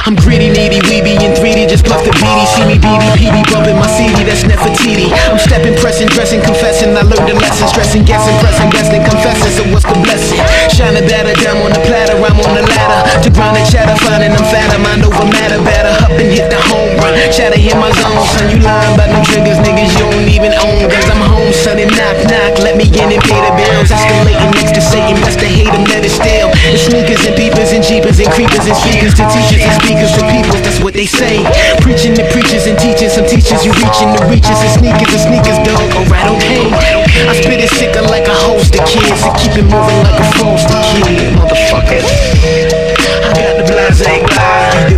I'm gritty, needy, weeby, in 3D, just puff the beady. See me BD, PB, bumping my CD, that's Nefertiti. I'm stepping, pressing, dressing, confessing. I learned a lesson, stressing, guessing, pressing, guessing, confessing. So what's the blessing? Shine a data, down on the platter, I'm on the ladder. To grind and chatter, finding I'm fatter, mind over matter, better. Up and hit the home run, chatter in my zone. Son, you lying about them triggers, niggas you don't even own. Cause I'm home, son, and knock, knock, let me in and pay the bills. Escalating next to Satan, best to hate him, let it still. It's sneakers and peepers and jeepers and creepers and speakers to teachers and speakers to people, that's what they say. Preaching to preachers and teachers, some teachers you reaching the reaches and sneakers, dog. Alright, okay. I spit it sicker like a host of kids and keep it moving like a frosty kid, motherfucker. I got the blase glide,